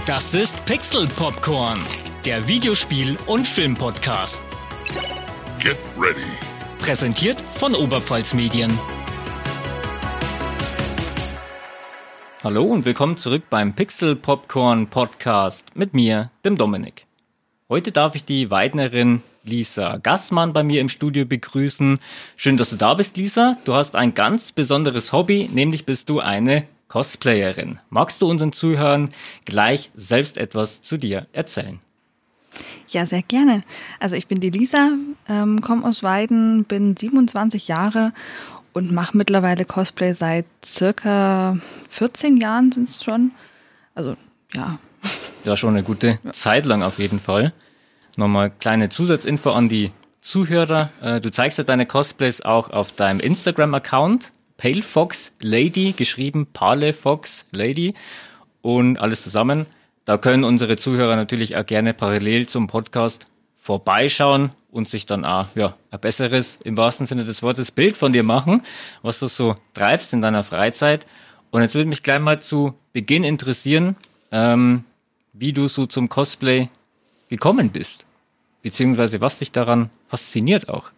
Das ist Pixel Popcorn, der Videospiel- und Filmpodcast. Get ready. Präsentiert von Oberpfalz Medien. Hallo und willkommen zurück beim Pixel Popcorn Podcast mit mir, dem Dominik. Heute darf ich die Weidnerin Lisa Gassmann bei mir im Studio begrüßen. Schön, dass du da bist, Lisa. Du hast ein ganz besonderes Hobby, nämlich bist du eine Cosplayerin. Magst du unseren Zuhörern gleich selbst etwas zu dir erzählen? Ja, sehr gerne. Also ich bin die Lisa, komme aus Weiden, bin 27 Jahre und mache mittlerweile Cosplay seit circa 14 Jahren sind es schon. Also, ja. Ja, schon eine gute Zeit lang auf jeden Fall. Nochmal kleine Zusatzinfo an die Zuhörer. Du zeigst ja deine Cosplays auch auf deinem Instagram-Account. Pale Fox Lady, geschrieben Pale Fox Lady und alles zusammen. Da können unsere Zuhörer natürlich auch gerne parallel zum Podcast vorbeischauen und sich dann auch ein besseres, im wahrsten Sinne des Wortes, Bild von dir machen, was du so treibst in deiner Freizeit. Und jetzt würde mich gleich mal zu Beginn interessieren, wie du so zum Cosplay gekommen bist, beziehungsweise was dich daran fasziniert auch.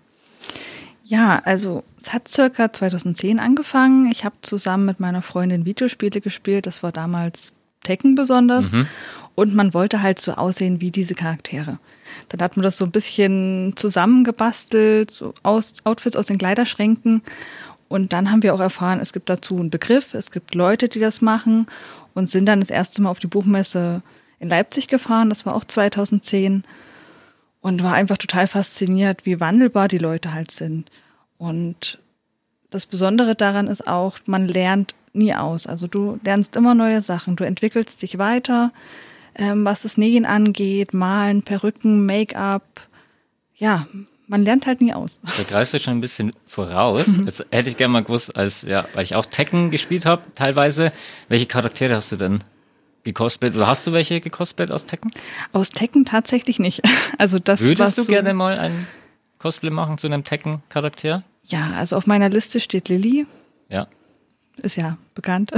Ja, also es hat circa 2010 angefangen. Ich habe zusammen mit meiner Freundin Videospiele gespielt. Das war damals Tekken besonders. Und man wollte halt so aussehen wie diese Charaktere. Dann hat man das so ein bisschen zusammengebastelt, so Outfits aus den Kleiderschränken. Und dann haben wir auch erfahren, es gibt dazu einen Begriff, es gibt Leute, die das machen und sind dann das erste Mal auf die Buchmesse in Leipzig gefahren. Das war auch 2010. Und war einfach total fasziniert, wie wandelbar die Leute halt sind. Und das Besondere daran ist auch, man lernt nie aus. Also du lernst immer neue Sachen, du entwickelst dich weiter, was das Nähen angeht, Malen, Perücken, Make-up. Ja, man lernt halt nie aus. Da greifst du schon ein bisschen voraus. Jetzt hätte ich gerne mal gewusst, weil ich auch Tekken gespielt habe teilweise, welche Charaktere hast du denn gecosplayt? Oder hast du welche gecosplayt aus Tekken? Aus Tekken tatsächlich nicht. Also das Würdest du gerne mal ein Cosplay machen zu einem Tekken-Charakter? Ja, also auf meiner Liste steht Lilly. Ja. Ist ja bekannt.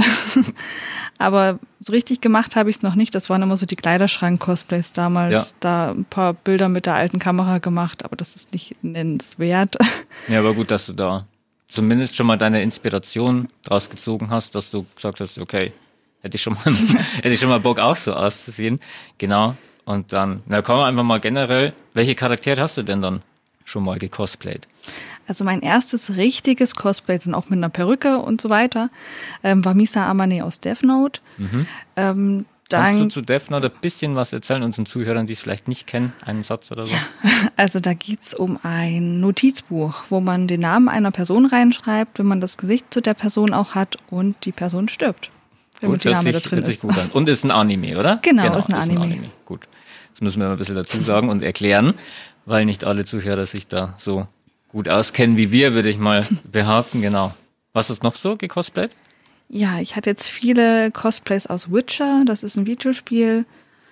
Aber so richtig gemacht habe ich es noch nicht. Das waren immer so die Kleiderschrank-Cosplays damals. Ja. Da ein paar Bilder mit der alten Kamera gemacht, aber das ist nicht nennenswert. Ja, aber gut, dass du da zumindest schon mal deine Inspiration draus gezogen hast, dass du gesagt hast, okay, hätte ich schon mal Bock auch so auszusehen. Genau. Und dann, kommen wir einfach mal generell, welche Charaktere hast du denn dann schon mal gecosplayt? Also mein erstes richtiges Cosplay, dann auch mit einer Perücke und so weiter, war Misa Amane aus Death Note. Kannst du zu Death Note ein bisschen was erzählen, unseren Zuhörern, die es vielleicht nicht kennen, einen Satz oder so? Ja, also da geht's um ein Notizbuch, wo man den Namen einer Person reinschreibt, wenn man das Gesicht zu der Person auch hat und die Person stirbt. Gut, hört sich gut an. Und ist ein Anime, oder? Genau, ist ein Anime. Gut, das müssen wir mal ein bisschen dazu sagen und erklären, weil nicht alle Zuhörer sich da so gut auskennen wie wir, würde ich mal behaupten. Genau. Was ist noch so gecosplayt? Ja, ich hatte jetzt viele Cosplays aus Witcher. Das ist ein Videospiel.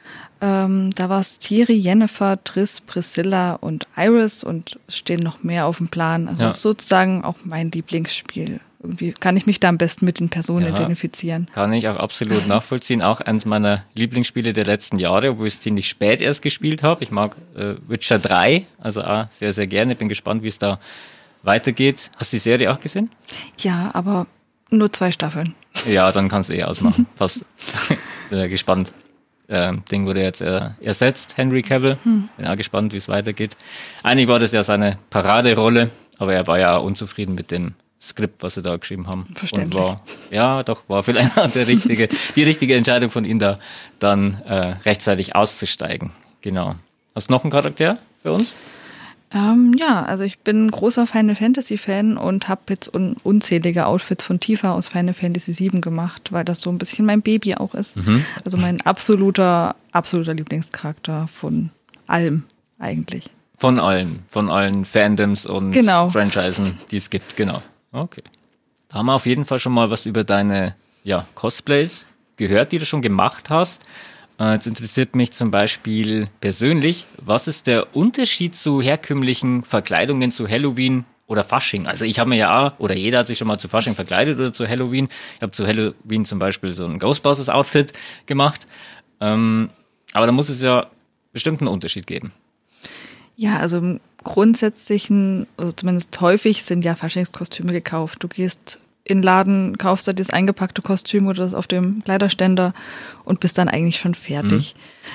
Da war es Ciri, Yennefer, Triss, Priscilla und Iris und es stehen noch mehr auf dem Plan. Also sozusagen auch mein Lieblingsspiel. Irgendwie kann ich mich da am besten mit den Personen identifizieren. Kann ich auch absolut nachvollziehen. Auch eines meiner Lieblingsspiele der letzten Jahre, wo ich es ziemlich spät erst gespielt habe. Ich mag Witcher 3, also auch sehr, sehr gerne. Bin gespannt, wie es da weitergeht. Hast du die Serie auch gesehen? Ja, aber nur 2 Staffeln. Ja, dann kannst du ausmachen. Fast. Bin gespannt. Ding wurde jetzt ersetzt, Henry Cavill. Bin auch gespannt, wie es weitergeht. Eigentlich war das ja seine Paraderolle, aber er war ja auch unzufrieden mit dem Skript, was sie da geschrieben haben. Verständlich. Und war vielleicht die richtige Entscheidung von ihm da, dann rechtzeitig auszusteigen. Genau. Hast du noch einen Charakter für uns? Also ich bin ein großer Final Fantasy Fan und habe jetzt unzählige Outfits von Tifa aus Final Fantasy 7 gemacht, weil das so ein bisschen mein Baby auch ist. Also mein absoluter Lieblingscharakter von allem eigentlich. Von allen Fandoms und Franchisen, die es gibt, genau. Okay. Da haben wir auf jeden Fall schon mal was über deine Cosplays gehört, die du schon gemacht hast. Jetzt interessiert mich zum Beispiel persönlich, was ist der Unterschied zu herkömmlichen Verkleidungen zu Halloween oder Fasching? Also ich habe mir ja auch, oder jeder hat sich schon mal zu Fasching verkleidet oder zu Halloween. Ich habe zu Halloween zum Beispiel so ein Ghostbusters-Outfit gemacht. Aber da muss es ja bestimmt einen Unterschied geben. Ja, also im Grundsätzlichen, also zumindest häufig, sind ja Faschingskostüme gekauft. Du gehst in den Laden, kaufst da das eingepackte Kostüm oder das auf dem Kleiderständer und bist dann eigentlich schon fertig.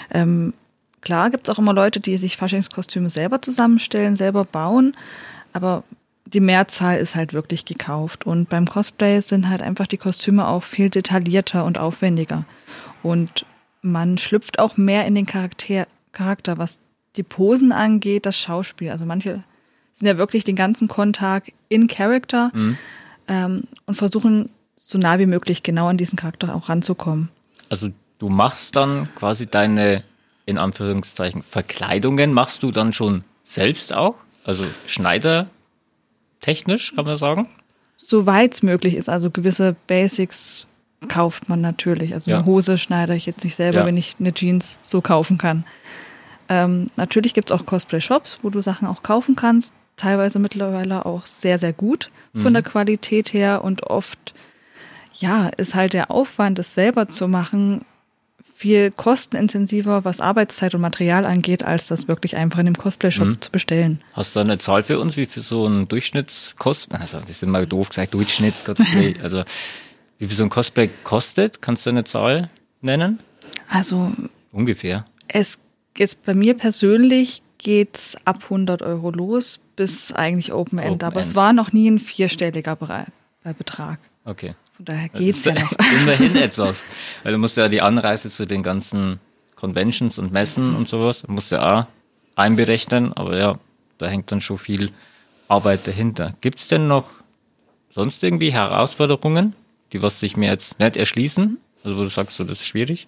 Klar gibt es auch immer Leute, die sich Faschingskostüme selber zusammenstellen, selber bauen, aber die Mehrzahl ist halt wirklich gekauft. Und beim Cosplay sind halt einfach die Kostüme auch viel detaillierter und aufwendiger. Und man schlüpft auch mehr in den Charakter, was die Posen angeht, das Schauspiel. Also manche sind ja wirklich den ganzen Kontag in Character und versuchen so nah wie möglich genau an diesen Charakter auch ranzukommen. Also du machst dann quasi deine, in Anführungszeichen, Verkleidungen, machst du dann schon selbst auch? Also schneidertechnisch, kann man sagen? Soweit es möglich ist, also gewisse Basics kauft man natürlich. Also eine Hose schneide ich jetzt nicht selber, wenn ich eine Jeans so kaufen kann. Natürlich gibt es auch Cosplay-Shops, wo du Sachen auch kaufen kannst. Teilweise mittlerweile auch sehr, sehr gut von der Qualität her. Und oft, ist halt der Aufwand, das selber zu machen, viel kostenintensiver, was Arbeitszeit und Material angeht, als das wirklich einfach in dem Cosplay-Shop zu bestellen. Hast du eine Zahl für uns, wie viel so ein Durchschnittskosten, also das ist immer doof gesagt, Durchschnitts-Cosplay, also wie viel so ein Cosplay kostet? Kannst du eine Zahl nennen? Also ungefähr. Jetzt bei mir persönlich geht's ab 100 Euro los bis eigentlich Open End. Aber es war noch nie ein vierstelliger Betrag. Okay. Von daher geht's ja noch. Immerhin etwas. Weil du musst ja die Anreise zu den ganzen Conventions und Messen und sowas, musst ja auch einberechnen. Aber ja, da hängt dann schon viel Arbeit dahinter. Gibt's denn noch sonst irgendwie Herausforderungen, die was sich mir jetzt nicht erschließen? Also wo du sagst, so, das ist schwierig?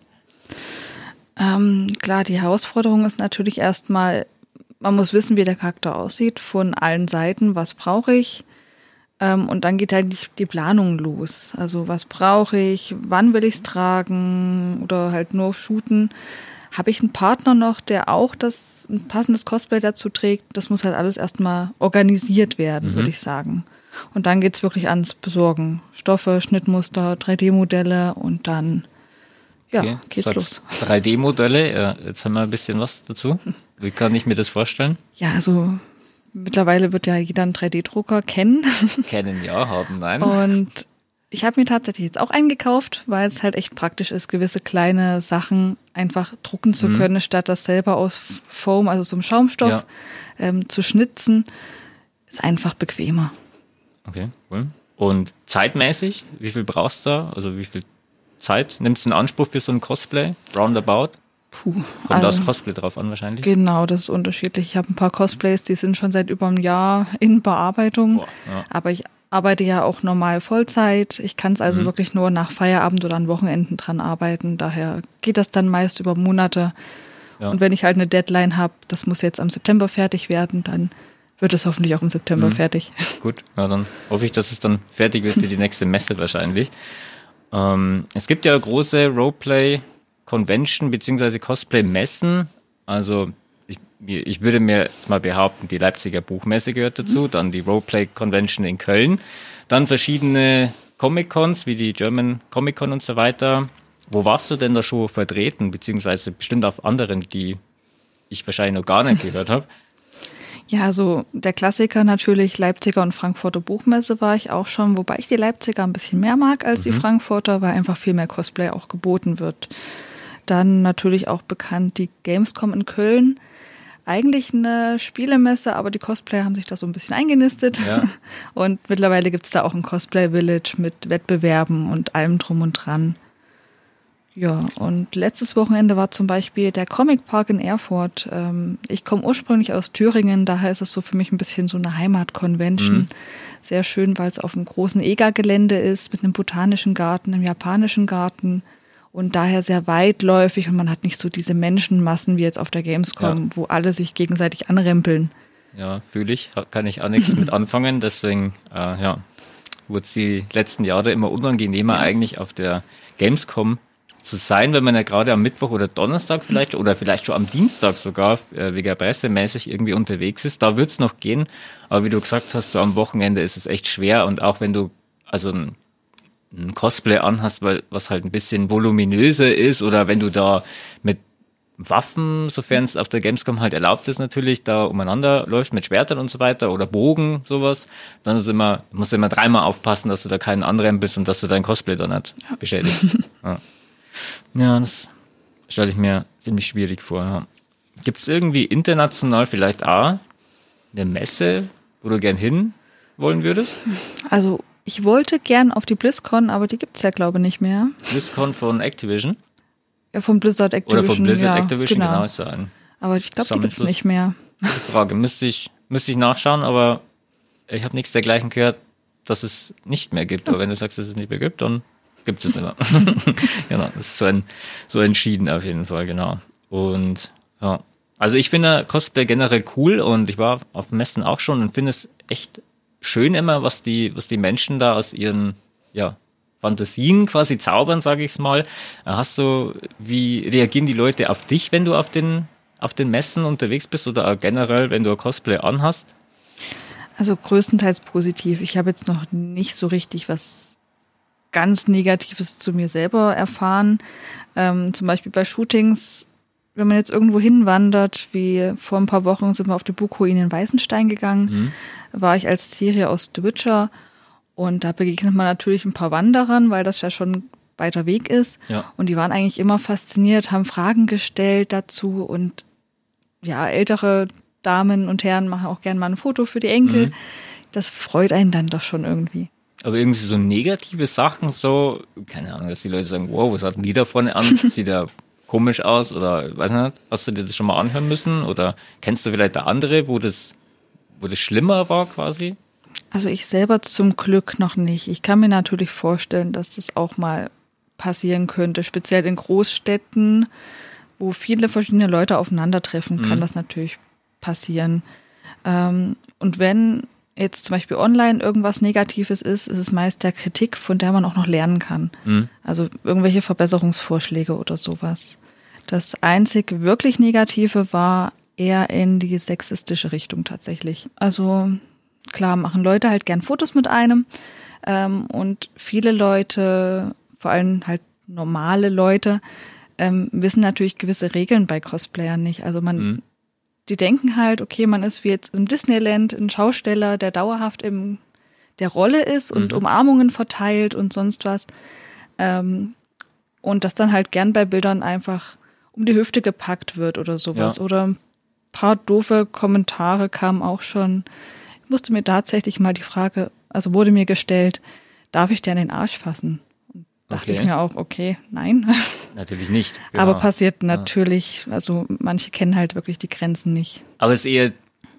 Klar, die Herausforderung ist natürlich erstmal, man muss wissen, wie der Charakter aussieht, von allen Seiten, was brauche ich, und dann geht halt die Planung los. Also was brauche ich, wann will ich es tragen oder halt nur shooten. Habe ich einen Partner noch, der auch ein passendes Cosplay dazu trägt? Das muss halt alles erstmal organisiert werden, würde ich sagen. Und dann geht's wirklich ans Besorgen. Stoffe, Schnittmuster, 3D-Modelle und dann geht's los. 3D-Modelle, jetzt haben wir ein bisschen was dazu. Wie kann ich mir das vorstellen? Ja, also mittlerweile wird ja jeder einen 3D-Drucker kennen. Kennen, ja, haben, nein. Und ich habe mir tatsächlich jetzt auch einen gekauft, weil es halt echt praktisch ist, gewisse kleine Sachen einfach drucken zu können, statt das selber aus Foam, also so einem Schaumstoff, zu schnitzen. Ist einfach bequemer. Okay, cool. Und zeitmäßig, wie viel brauchst du da? Also wie viel Zeit nimmst du in Anspruch für so ein Cosplay? Roundabout? Kommt das Cosplay drauf an wahrscheinlich? Genau, das ist unterschiedlich. Ich habe ein paar Cosplays, die sind schon seit über einem Jahr in Bearbeitung. Aber ich arbeite ja auch normal Vollzeit. Ich kann es also wirklich nur nach Feierabend oder an Wochenenden dran arbeiten. Daher geht das dann meist über Monate. Ja. Und wenn ich halt eine Deadline habe, das muss jetzt am September fertig werden, dann wird es hoffentlich auch im September fertig. Gut, na dann hoffe ich, dass es dann fertig wird für die nächste Messe wahrscheinlich. Es gibt ja große Roleplay-Convention bzw. Cosplay-Messen. Also ich würde mir jetzt mal behaupten, die Leipziger Buchmesse gehört dazu, dann die Roleplay-Convention in Köln, dann verschiedene Comic-Cons wie die German Comic-Con und so weiter. Wo warst du denn da schon vertreten, beziehungsweise bestimmt auf anderen, die ich wahrscheinlich noch gar nicht gehört habe? Ja, also der Klassiker natürlich, Leipziger und Frankfurter Buchmesse war ich auch schon, wobei ich die Leipziger ein bisschen mehr mag als die Frankfurter, weil einfach viel mehr Cosplay auch geboten wird. Dann natürlich auch bekannt die Gamescom in Köln. Eigentlich eine Spielemesse, aber die Cosplayer haben sich da so ein bisschen eingenistet. Ja. Und mittlerweile gibt es da auch ein Cosplay-Village mit Wettbewerben und allem drum und dran. Ja, und letztes Wochenende war zum Beispiel der Comic Park in Erfurt. Ich komme ursprünglich aus Thüringen, daher ist es so für mich ein bisschen so eine Heimat-Convention. Sehr schön, weil es auf einem großen EGA-Gelände ist, mit einem botanischen Garten, einem japanischen Garten und daher sehr weitläufig und man hat nicht so diese Menschenmassen wie jetzt auf der Gamescom, wo alle sich gegenseitig anrempeln. Ja, fühle ich, kann ich auch nichts mit anfangen, deswegen, wurde es die letzten Jahre immer unangenehmer eigentlich auf der Gamescom zu sein, wenn man ja gerade am Mittwoch oder Donnerstag vielleicht oder vielleicht schon am Dienstag sogar wegen pressemäßig irgendwie unterwegs ist, da wird's noch gehen, aber wie du gesagt hast, so am Wochenende ist es echt schwer und auch wenn du also ein ein Cosplay anhast, was halt ein bisschen voluminöser ist, oder wenn du da mit Waffen, sofern es auf der Gamescom halt erlaubt ist natürlich, da umeinander läufst mit Schwertern und so weiter oder Bogen, sowas, dann musst du immer dreimal aufpassen, dass du da keinen anrennen bist und dass du dein Cosplay da nicht beschädigst. Ja, das stelle ich mir ziemlich schwierig vor. Ja. Gibt es irgendwie international vielleicht auch eine Messe, wo du gern hin wollen würdest? Also ich wollte gern auf die BlizzCon, aber die gibt es ja, glaube ich, nicht mehr. BlizzCon von Activision? Ja, von Blizzard Activision. Oder von Blizzard Activision, genau ist ja ein. Aber ich glaube, die gibt es nicht mehr. Gute Frage, müsste ich nachschauen, aber ich habe nichts dergleichen gehört, dass es nicht mehr gibt. Aber wenn du sagst, dass es nicht mehr gibt, dann gibt es nicht mehr. Genau, das ist so entschieden auf jeden Fall, genau. Und ja, also ich finde Cosplay generell cool und ich war auf Messen auch schon und finde es echt schön immer, was die Menschen da aus ihren, Fantasien quasi zaubern, sage ich es mal. Wie reagieren die Leute auf dich, wenn du auf den Messen unterwegs bist oder auch generell, wenn du ein Cosplay anhast? Also größtenteils positiv. Ich habe jetzt noch nicht so richtig was ganz Negatives zu mir selber erfahren. Zum Beispiel bei Shootings, wenn man jetzt irgendwo hinwandert, wie vor ein paar Wochen sind wir auf die Burgruine in Weißenstein gegangen, war ich als Serie aus The Witcher. Und da begegnet man natürlich ein paar Wanderern, weil das ja schon weiter Weg ist. Ja. Und die waren eigentlich immer fasziniert, haben Fragen gestellt dazu. Und ja, ältere Damen und Herren machen auch gerne mal ein Foto für die Enkel. Das freut einen dann doch schon irgendwie. Aber irgendwie so negative Sachen, so, keine Ahnung, dass die Leute sagen, wow, was hat denn die da vorne an? Sieht ja komisch aus oder, weiß nicht, hast du dir das schon mal anhören müssen? Oder kennst du vielleicht da andere, wo das schlimmer war quasi? Also ich selber zum Glück noch nicht. Ich kann mir natürlich vorstellen, dass das auch mal passieren könnte. Speziell in Großstädten, wo viele verschiedene Leute aufeinandertreffen, kann das natürlich passieren. Und wenn jetzt zum Beispiel online irgendwas Negatives ist es meist der Kritik, von der man auch noch lernen kann. Also irgendwelche Verbesserungsvorschläge oder sowas. Das einzig wirklich Negative war eher in die sexistische Richtung tatsächlich. Also klar, machen Leute halt gern Fotos mit einem und viele Leute, vor allem halt normale Leute, wissen natürlich gewisse Regeln bei Cosplayern nicht. Also die denken halt, okay, man ist wie jetzt im Disneyland ein Schausteller, der dauerhaft in der Rolle ist und Umarmungen verteilt und sonst was. Und das dann halt gern bei Bildern einfach um die Hüfte gepackt wird oder sowas. Ja. Oder ein paar doofe Kommentare kamen auch schon. Ich musste mir tatsächlich mal die Frage, also wurde mir gestellt, darf ich dir an den Arsch fassen? Und dachte ich mir auch, okay, nein. Natürlich nicht. Genau. Aber passiert natürlich, also manche kennen halt wirklich die Grenzen nicht. Aber es ist eher,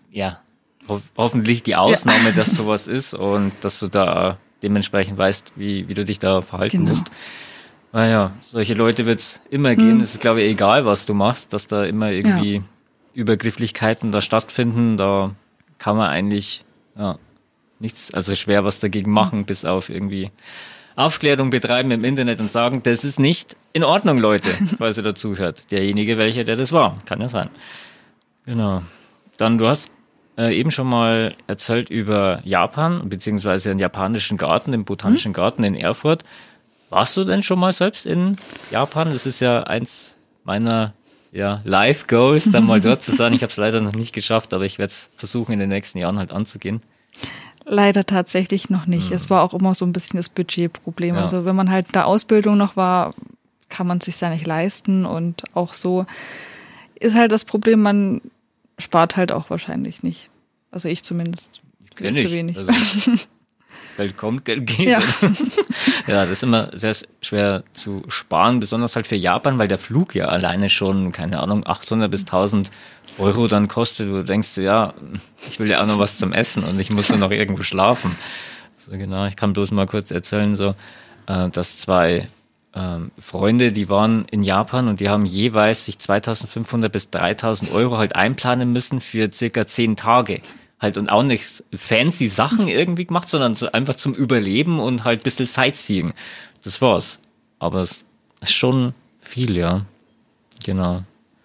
hoffentlich die Ausnahme, dass sowas ist und dass du da dementsprechend weißt, wie du dich da verhalten musst. Naja, solche Leute wird es immer geben. Es ist, glaube ich, egal, was du machst, dass da immer irgendwie Übergrifflichkeiten da stattfinden. Da kann man eigentlich nichts, also schwer was dagegen machen, bis auf irgendwie Aufklärung betreiben im Internet und sagen, das ist nicht in Ordnung, Leute, falls ihr dazu hört. Derjenige, der das war, kann ja sein. Genau. Dann, du hast eben schon mal erzählt über Japan, beziehungsweise den japanischen Garten, den Botanischen Garten in Erfurt. Warst du denn schon mal selbst in Japan? Das ist ja eins meiner Life Goals, dann mal dort zu sein. Ich habe es leider noch nicht geschafft, aber ich werde es versuchen, in den nächsten Jahren halt anzugehen. Leider tatsächlich noch nicht. Es war auch immer so ein bisschen das Budgetproblem. Ja. Also wenn man halt in der Ausbildung noch war, kann man es sich ja nicht leisten. Und auch so ist halt das Problem, man spart halt auch wahrscheinlich nicht. Also ich zumindest. Zu wenig. Also, Geld kommt, Geld geht. Ja. Ja, das ist immer sehr schwer zu sparen, besonders halt für Japan, weil der Flug ja alleine schon, keine Ahnung, 800 bis 1000 Euro dann kostet. Du denkst, ich will ja auch noch was zum Essen und ich muss dann noch irgendwo schlafen. So genau, ich kann bloß mal kurz erzählen, dass zwei Freunde, die waren in Japan und die haben jeweils sich 2500 bis 3000 Euro halt einplanen müssen für circa 10 Tage. Halt und auch nicht fancy Sachen irgendwie gemacht, sondern so einfach zum Überleben und halt ein bisschen Sightseeing. Das war's. Aber es ist schon viel, ja. Genau.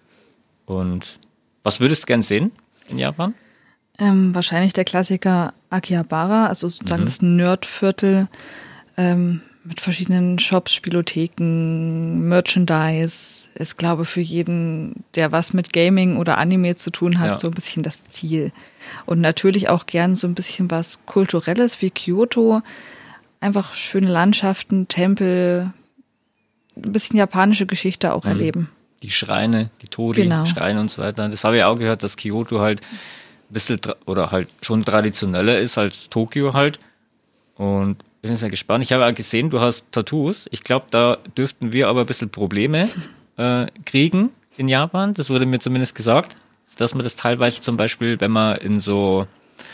Und was würdest du gern sehen in Japan? Wahrscheinlich der Klassiker Akihabara, also sozusagen das Nerdviertel mit verschiedenen Shops, Spielotheken, Merchandise. Ist, glaube ich, für jeden, der was mit Gaming oder Anime zu tun hat, so ein bisschen das Ziel. Und natürlich auch gern so ein bisschen was Kulturelles wie Kyoto. Einfach schöne Landschaften, Tempel, ein bisschen japanische Geschichte auch erleben. Die Schreine, die Tori-Schreine und so weiter. Das habe ich auch gehört, dass Kyoto halt ein bisschen oder halt schon traditioneller ist als Tokio halt. Und bin sehr gespannt. Ich habe auch gesehen, du hast Tattoos. Ich glaube, da dürften wir aber ein bisschen Probleme kriegen in Japan. Das wurde mir zumindest gesagt, dass man das teilweise zum Beispiel, wenn man in so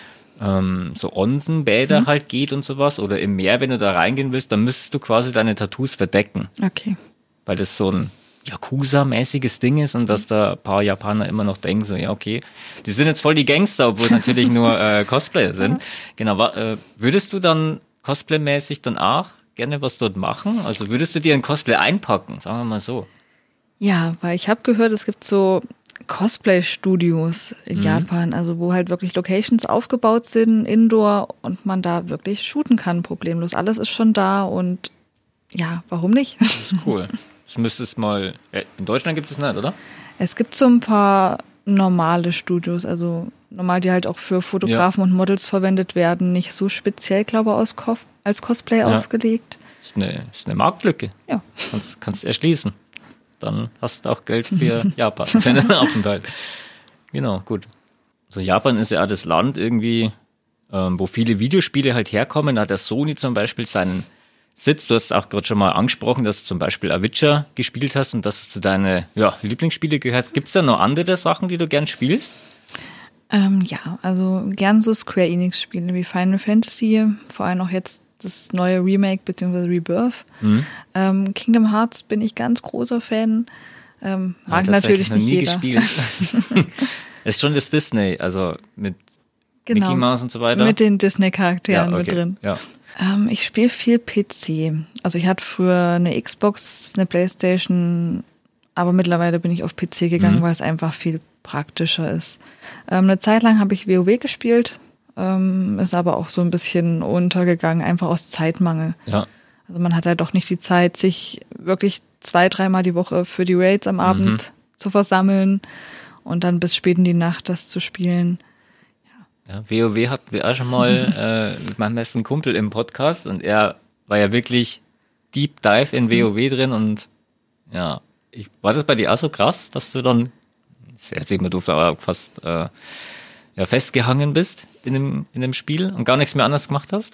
Onsenbäder halt geht und sowas oder im Meer, wenn du da reingehen willst, dann müsstest du quasi deine Tattoos verdecken. Okay. Weil das so ein Yakuza-mäßiges Ding ist und dass da ein paar Japaner immer noch denken, so, ja, okay, die sind jetzt voll die Gangster, obwohl es natürlich nur Cosplayer sind. Genau, würdest du dann Cosplay-mäßig dann auch gerne was dort machen? Also würdest du dir ein Cosplay einpacken, sagen wir mal so? Ja, weil ich habe gehört, es gibt so Cosplay-Studios in Japan, also wo halt wirklich Locations aufgebaut sind, Indoor, und man da wirklich shooten kann, problemlos. Alles ist schon da und ja, warum nicht? Das ist cool. Das müsste es mal, in Deutschland gibt es nicht, oder? Es gibt so ein paar normale Studios, also normal, die halt auch für Fotografen und Models verwendet werden, nicht so speziell, glaube ich, als Cosplay aufgelegt. Das ist eine Marktlücke. Ja. Kannst erschließen. Dann hast du auch Geld für Japan, für den Aufenthalt. Genau, gut. Also Japan ist ja auch das Land irgendwie, wo viele Videospiele halt herkommen. Da hat der Sony zum Beispiel seinen Sitz. Du hast es auch gerade schon mal angesprochen, dass du zum Beispiel Witcher gespielt hast und dass es zu deinen Lieblingsspiele gehört. Gibt es da noch andere Sachen, die du gern spielst? Ja, also gern so Square Enix Spiele wie Final Fantasy, vor allem auch jetzt das neue Remake bzw. Rebirth. Kingdom Hearts bin ich ganz großer Fan. Mag natürlich nicht jeder. Gespielt. Das ist schon das Disney, also mit Mickey Mouse und so weiter. Mit den Disney-Charakteren mit drin. Ja. Ich spiele viel PC. Also ich hatte früher eine Xbox, eine Playstation, aber mittlerweile bin ich auf PC gegangen, weil es einfach viel praktischer ist. Eine Zeit lang habe ich WoW gespielt. Ist aber auch so ein bisschen untergegangen, einfach aus Zeitmangel. Ja. Also man hat halt doch nicht die Zeit, sich wirklich 2-3 Mal die Woche für die Raids am Abend zu versammeln und dann bis spät in die Nacht das zu spielen. Ja, WoW hatten wir auch schon mal mit meinem besten Kumpel im Podcast und er war ja wirklich Deep Dive in WoW drin und ja, war das bei dir auch so krass, dass du dann, sehr immer doof, aber fast festgehangen bist in dem Spiel und gar nichts mehr anders gemacht hast?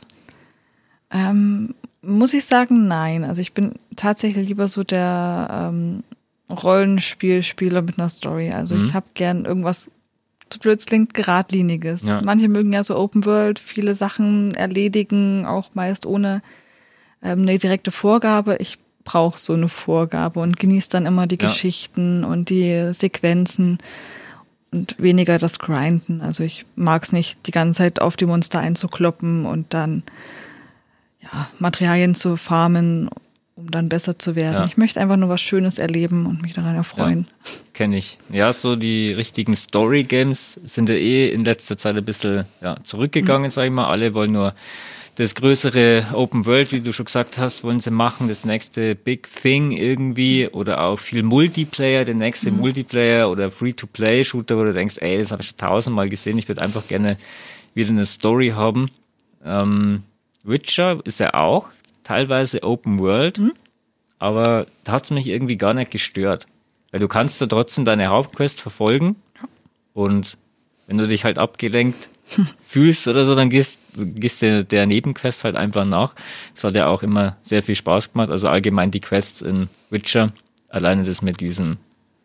Muss ich sagen, nein. Also ich bin tatsächlich lieber so der Rollenspielspieler mit einer Story. Also ich habe gern irgendwas, so blöd es klingt, Geradliniges. Ja. Manche mögen ja so Open World, viele Sachen erledigen, auch meist ohne eine direkte Vorgabe. Ich brauche so eine Vorgabe und genieße dann immer die Geschichten und die Sequenzen. Und weniger das Grinden. Also ich mag es nicht, die ganze Zeit auf die Monster einzukloppen und dann Materialien zu farmen, um dann besser zu werden. Ja. Ich möchte einfach nur was Schönes erleben und mich daran erfreuen. Ja, kenne ich. Ja, so die richtigen Story-Games sind ja in letzter Zeit ein bisschen zurückgegangen, sag ich mal. Alle wollen nur das größere Open World, wie du schon gesagt hast, wollen sie machen, das nächste Big Thing irgendwie oder auch viel Multiplayer, der nächste Multiplayer oder Free-to-Play-Shooter, wo du denkst, ey, das habe ich schon 1000-mal gesehen, ich würde einfach gerne wieder eine Story haben. Witcher ist ja auch teilweise Open World, aber da hat es mich irgendwie gar nicht gestört, weil du kannst da trotzdem deine Hauptquest verfolgen und wenn du dich halt abgelenkt fühlst oder so, dann gehst der Nebenquest halt einfach nach. Das hat ja auch immer sehr viel Spaß gemacht. Also allgemein die Quests in Witcher. Alleine das mit diesem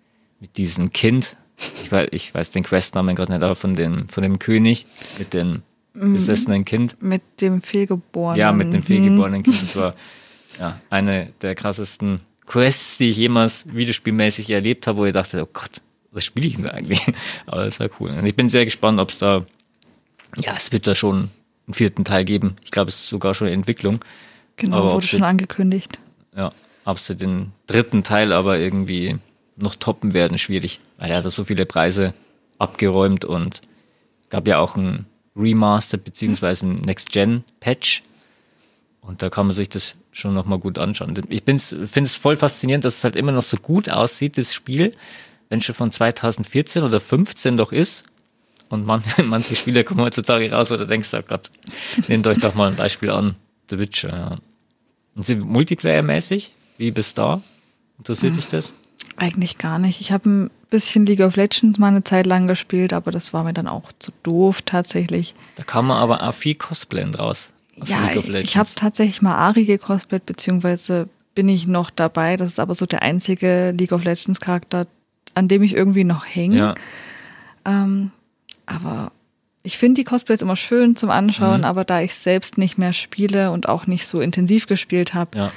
Kind. Ich weiß den Questnamen gerade nicht, aber von dem König mit dem besessenen Kind. Mit dem fehlgeborenen. Ja, mit dem fehlgeborenen Kind. Das war eine der krassesten Quests, die ich jemals videospielmäßig erlebt habe, wo ich dachte, oh Gott, was spiele ich denn da eigentlich? Aber das war cool. Und ich bin sehr gespannt, ob es da, es wird da schon einen 4. Teil geben. Ich glaube, es ist sogar schon in Entwicklung. Genau, aber wurde schon angekündigt. Ja, ob sie den 3. Teil aber irgendwie noch toppen werden, schwierig. Weil er hat da so viele Preise abgeräumt und gab ja auch ein Remaster beziehungsweise ein Next-Gen-Patch. Und da kann man sich das schon nochmal gut anschauen. Ich finde es voll faszinierend, dass es halt immer noch so gut aussieht, das Spiel, wenn schon von 2014 oder 15 doch ist. Und manche Spiele kommen heutzutage raus, wo du denkst, oh Gott, nehmt euch doch mal ein Beispiel an. The Witcher, ja. Und sie multiplayer-mäßig? Wie bis da? Interessiert dich das? Eigentlich gar nicht. Ich habe ein bisschen League of Legends mal eine Zeit lang gespielt, aber das war mir dann auch zu doof tatsächlich. Da kann man aber auch viel cosplayen draus. Ja, ich habe tatsächlich mal Ari gecosplayt, beziehungsweise bin ich noch dabei. Das ist aber so der einzige League of Legends Charakter, an dem ich irgendwie noch hänge. Ja. Aber ich finde die Cosplays immer schön zum Anschauen, aber da ich selbst nicht mehr spiele und auch nicht so intensiv gespielt habe, ja,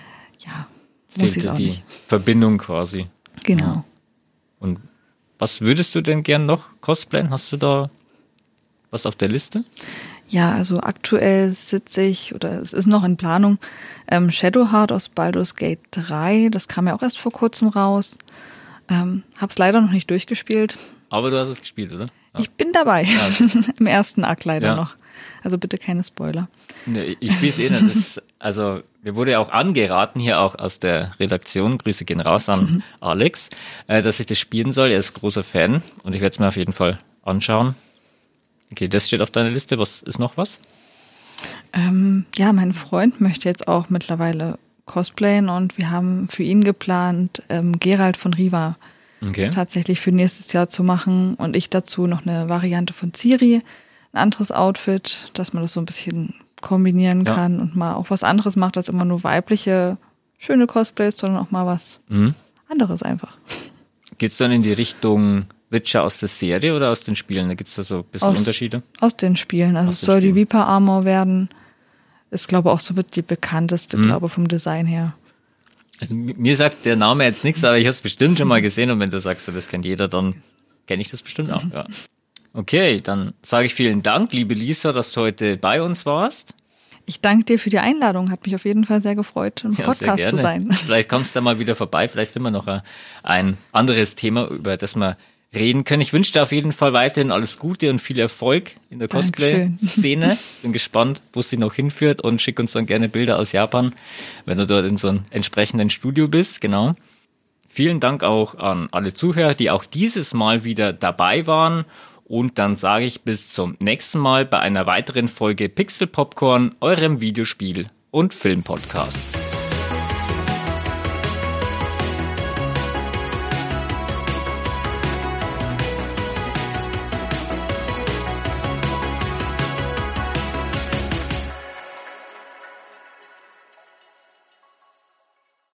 muss ich es auch die nicht. Verbindung quasi. Genau. Ja. Und was würdest du denn gern noch cosplayen? Hast du da was auf der Liste? Ja, also aktuell sitze ich, oder es ist noch in Planung, Shadowheart aus Baldur's Gate 3. Das kam ja auch erst vor kurzem raus. Hab's leider noch nicht durchgespielt. Aber du hast es gespielt, oder? Ja. Ich bin dabei. Ja. Im ersten Akt leider ja. noch. Also bitte keine Spoiler. Nee, ich spiele es eh nicht. Also mir wurde ja auch angeraten, hier auch aus der Redaktion, Grüße gehen raus an Alex, dass ich das spielen soll. Er ist großer Fan und ich werde es mir auf jeden Fall anschauen. Okay, das steht auf deiner Liste. Was ist noch was? Ja, mein Freund möchte jetzt auch mittlerweile cosplayen und wir haben für ihn geplant, Geralt von Riva tatsächlich für nächstes Jahr zu machen und ich dazu noch eine Variante von Ciri, ein anderes Outfit, dass man das so ein bisschen kombinieren kann und mal auch was anderes macht als immer nur weibliche, schöne Cosplays, sondern auch mal was anderes einfach. Geht's dann in die Richtung Witcher aus der Serie oder aus den Spielen? Da gibt's da so ein bisschen Unterschiede? Aus den Spielen. Also es soll die Viper Armor werden. Ist, glaube ich, auch so die bekannteste, glaube ich, vom Design her. Also mir sagt der Name jetzt nichts, aber ich habe es bestimmt schon mal gesehen und wenn du sagst, das kennt jeder, dann kenne ich das bestimmt auch. Ja. Okay, dann sage ich vielen Dank, liebe Lisa, dass du heute bei uns warst. Ich danke dir für die Einladung. Hat mich auf jeden Fall sehr gefreut, im Podcast zu sein. Vielleicht kommst du ja mal wieder vorbei. Vielleicht finden wir noch ein anderes Thema, über das wir reden können. Ich wünsche dir auf jeden Fall weiterhin alles Gute und viel Erfolg in der Cosplay-Szene. Bin gespannt, wo es sie noch hinführt und schick uns dann gerne Bilder aus Japan, wenn du dort in so einem entsprechenden Studio bist. Genau. Vielen Dank auch an alle Zuhörer, die auch dieses Mal wieder dabei waren. Und dann sage ich bis zum nächsten Mal bei einer weiteren Folge Pixel Popcorn, eurem Videospiel- und Filmpodcast.